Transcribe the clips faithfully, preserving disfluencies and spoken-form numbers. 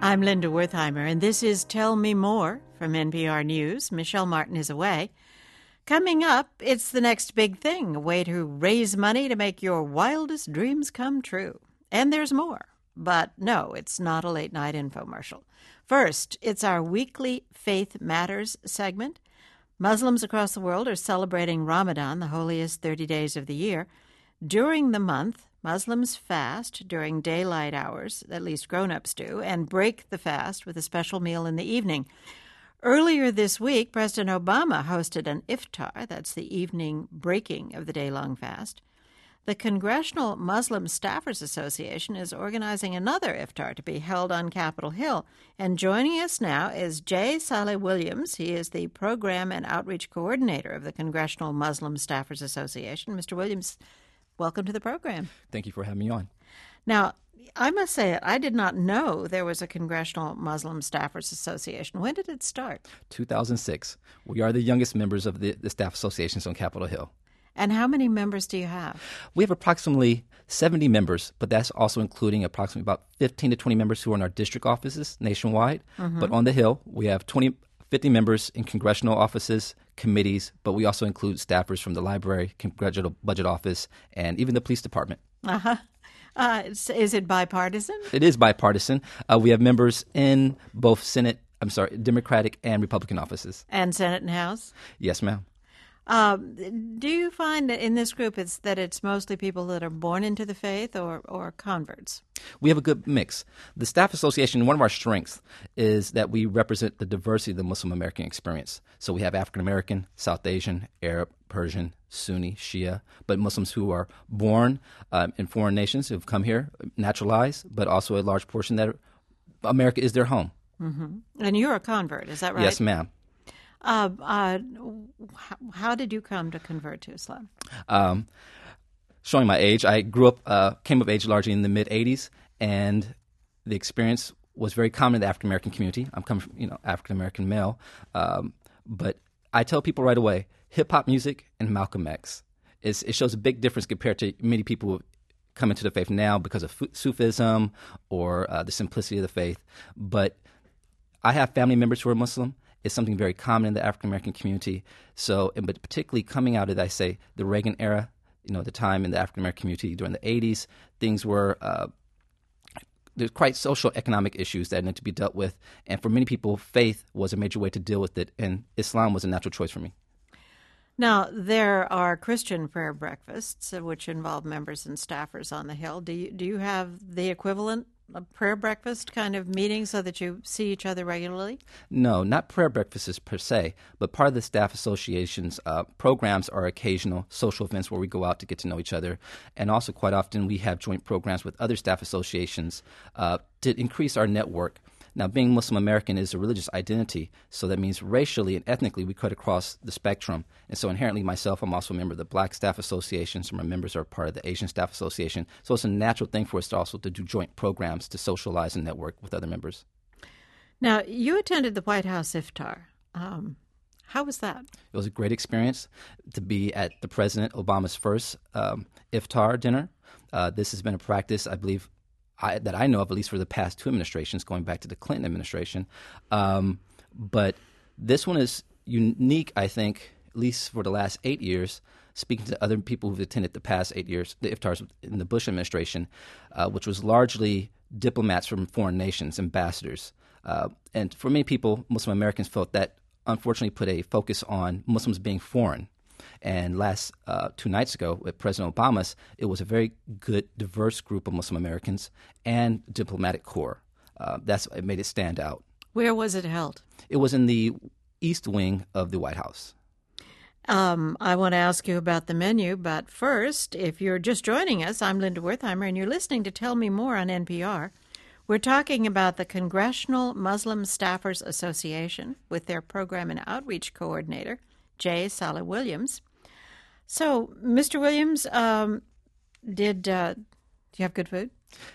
I'm Linda Wertheimer, and this is Tell Me More from N P R News. Michelle Martin is away. Coming up, it's the next big thing, a way to raise money to make your wildest dreams come true. And there's more. But no, it's not a late-night infomercial. First, it's our weekly Faith Matters segment. Muslims across the world are celebrating Ramadan, the holiest thirty days of the year. During the month, Muslims fast during daylight hours, at least grown-ups do, and break the fast with a special meal in the evening. Earlier this week, President Obama hosted an iftar, that's the evening breaking of the day-long fast. The Congressional Muslim Staffers Association is organizing another iftar to be held on Capitol Hill. And joining us now is Jay Saleh Williams. He is the Program and Outreach Coordinator of the Congressional Muslim Staffers Association. Mister Williams, welcome to the program. Thank you for having me on. Now, I must say, I did not know there was a Congressional Muslim Staffers Association. When did it start? two thousand six. We are the youngest members of the, the staff associations on Capitol Hill. And how many members do you have? We have approximately seventy members, but that's also including approximately about fifteen to twenty members who are in our district offices nationwide. Mm-hmm. But on the Hill, we have twenty, fifty members in congressional offices, committees, but we also include staffers from the library, congressional budget office, and even the police department. Uh-huh. Uh, is it bipartisan? It is bipartisan. Uh, we have members in both Senate, I'm sorry, Democratic and Republican offices. And Senate and House? Yes, ma'am. Um, do you find that in this group it's that it's mostly people that are born into the faith or, or converts? We have a good mix. The Staff Association, one of our strengths is that we represent the diversity of the Muslim American experience. So we have African American, South Asian, Arab, Persian, Sunni, Shia, but Muslims who are born um, in foreign nations who have come here, naturalized, but also a large portion that America is their home. Mm-hmm. And you're a convert, is that right? Yes, ma'am. Uh, uh, how did you come to convert to Islam? Um, showing my age, I grew up, uh, came of age largely in the mid eighties, and the experience was very common in the African American community. I'm coming from, you know, African American male, um, but I tell people right away, hip hop music and Malcolm X, is, it shows a big difference compared to many people who come into the faith now because of Sufism or uh, the simplicity of the faith. But I have family members who are Muslim. It's something very common in the African American community. So, but particularly coming out of, I say, the Reagan era, you know, the time in the African American community during the eighties, things were uh, there's quite social economic issues that need to be dealt with. And for many people, faith was a major way to deal with it, and Islam was a natural choice for me. Now, there are Christian prayer breakfasts, uh, which involve members and staffers on the Hill. Do you, do you have the equivalent of prayer breakfast kind of meeting so that you see each other regularly? No, not prayer breakfasts per se, but part of the Staff Association's uh, programs are occasional social events where we go out to get to know each other. And also quite often we have joint programs with other staff associations uh, to increase our network. Now, being Muslim American is a religious identity, so that means racially and ethnically we cut across the spectrum. And so inherently myself, I'm also a member of the Black Staff Association. Some of my members are part of the Asian Staff Association. So it's a natural thing for us to also to do joint programs to socialize and network with other members. Now, you attended the White House iftar. Um, how was that? It was a great experience to be at the President Obama's first um, iftar dinner. Uh, this has been a practice, I believe, I, that I know of, at least for the past two administrations, going back to the Clinton administration. Um, but this one is unique, I think, at least for the last eight years, speaking to other people who've attended the past eight years, the iftars in the Bush administration, uh, which was largely diplomats from foreign nations, ambassadors. Uh, and for many people, Muslim Americans felt that unfortunately put a focus on Muslims being foreign. And last uh, two nights ago with President Obama's, it was a very good, diverse group of Muslim Americans and diplomatic corps. Uh, that's it made it stand out. Where was it held? It was in the East Wing of the White House. Um, I want to ask you about the menu, but first, if you're just joining us, I'm Linda Wertheimer, and you're listening to Tell Me More on N P R. We're talking about the Congressional Muslim Staffers Association with their Program and Outreach Coordinator, Jay Saleh Williams. So, Mister Williams, um, did uh, do you have good food?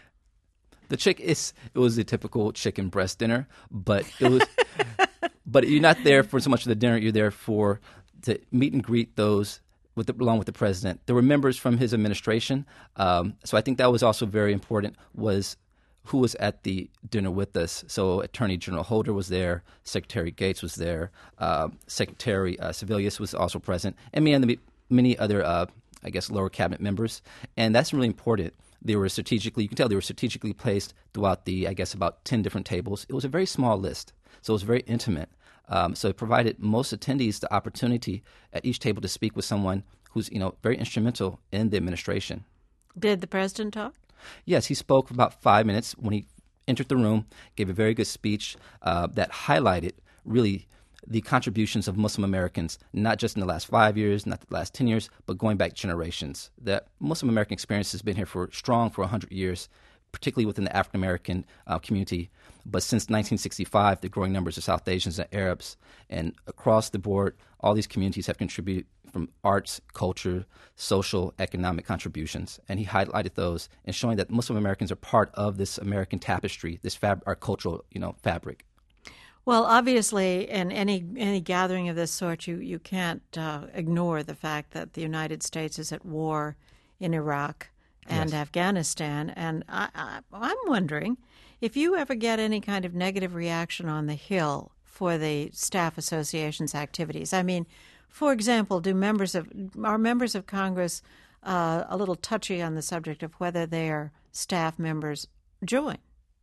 The chick is it was a typical chicken breast dinner, but it was but you're not there for so much of the dinner. You're there for to meet and greet those with the, along with the president. There were members from his administration, um, so I think that was also very important. Was who was at the dinner with us. So Attorney General Holder was there, Secretary Gates was there, uh, Secretary uh, Sebelius was also present, and many, many other, uh, I guess, lower cabinet members. And that's really important. They were strategically, you can tell they were strategically placed throughout the, I guess, about ten different tables. It was a very small list, so it was very intimate. Um, so it provided most attendees the opportunity at each table to speak with someone who's, you know, very instrumental in the administration. Did the president talk? Yes, he spoke for about five minutes when he entered the room, gave a very good speech uh, that highlighted really the contributions of Muslim Americans, not just in the last five years, not the last ten years, but going back generations. That Muslim American experience has been here for strong for one hundred years, particularly within the African American uh, community. But since nineteen sixty-five, the growing numbers of South Asians and Arabs, and across the board, all these communities have contributed from arts, culture, social, economic contributions. And he highlighted those and showing that Muslim Americans are part of this American tapestry, this fab- our cultural, you know, fabric. Well, obviously, in any any gathering of this sort, you, you can't uh, ignore the fact that the United States is at war in Iraq and Yes. Afghanistan. And I, I, I'm wondering if you ever get any kind of negative reaction on the Hill for the staff association's activities. I mean, for example, do members of are members of Congress uh, a little touchy on the subject of whether their staff members join?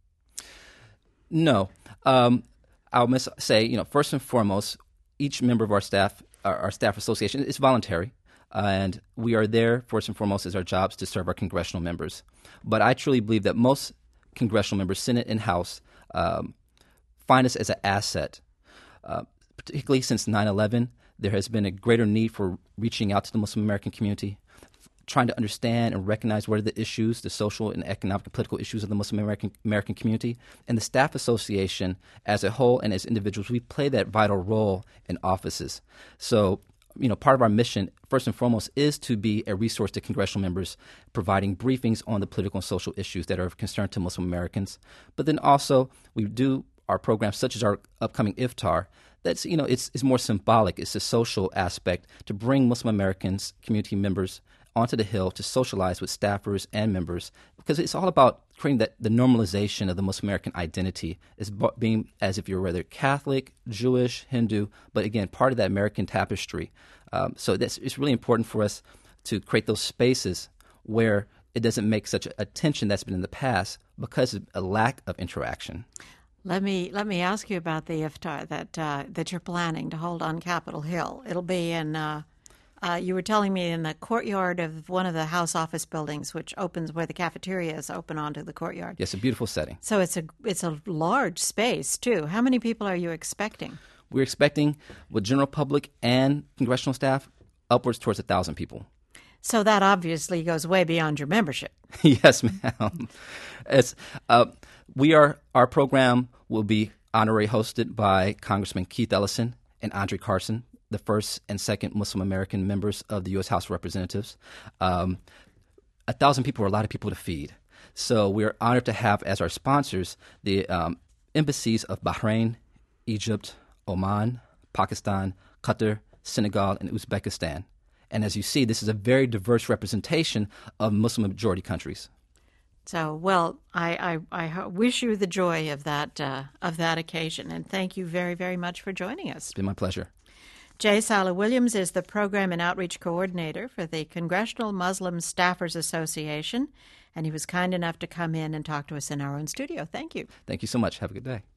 No. Um, I'll miss, say, you know, first and foremost, each member of our staff, our, our staff association, is voluntary. Uh, and we are there, first and foremost, as our jobs to serve our congressional members. But I truly believe that most congressional members, Senate and House, um, find us as an asset. Uh, particularly since nine eleven, there has been a greater need for reaching out to the Muslim American community, trying to understand and recognize what are the issues, the social and economic and political issues of the Muslim American American community. And the Staff Association as a whole and as individuals, we play that vital role in offices. So, you know, part of our mission, first and foremost, is to be a resource to congressional members, providing briefings on the political and social issues that are of concern to Muslim Americans. But then also, we do our programs such as our upcoming Iftar. That's, you know, it's, it's more symbolic. It's a social aspect to bring Muslim Americans, community members, onto the Hill to socialize with staffers and members, because it's all about creating that the normalization of the Muslim American identity is being as if you're whether Catholic, Jewish, Hindu, but again, part of that American tapestry. Um, so that's, it's really important for us to create those spaces where it doesn't make such a, a tension that's been in the past because of a lack of interaction. Let me let me ask you about the iftar that uh, that you're planning to hold on Capitol Hill. It'll be in. Uh, uh, you were telling me in the courtyard of one of the House office buildings, which opens where the cafeteria is open onto the courtyard. Yes, a beautiful setting. So it's a it's a large space too. How many people are you expecting? We're expecting, with general public and congressional staff, upwards towards a thousand people. So that obviously goes way beyond your membership. Yes, ma'am. It's uh, we are our program will be honorary hosted by Congressman Keith Ellison and Andre Carson, the first and second Muslim American members of the U S House of Representatives. Um, a thousand people are a lot of people to feed. So we are honored to have as our sponsors the um, embassies of Bahrain, Egypt, Oman, Pakistan, Qatar, Senegal, and Uzbekistan. And as you see, this is a very diverse representation of Muslim-majority countries. So, well, I, I, I wish you the joy of that uh, of that occasion, and thank you very, very much for joining us. It's been my pleasure. Jay Sala Williams is the Program and Outreach Coordinator for the Congressional Muslim Staffers Association, and he was kind enough to come in and talk to us in our own studio. Thank you. Thank you so much. Have a good day.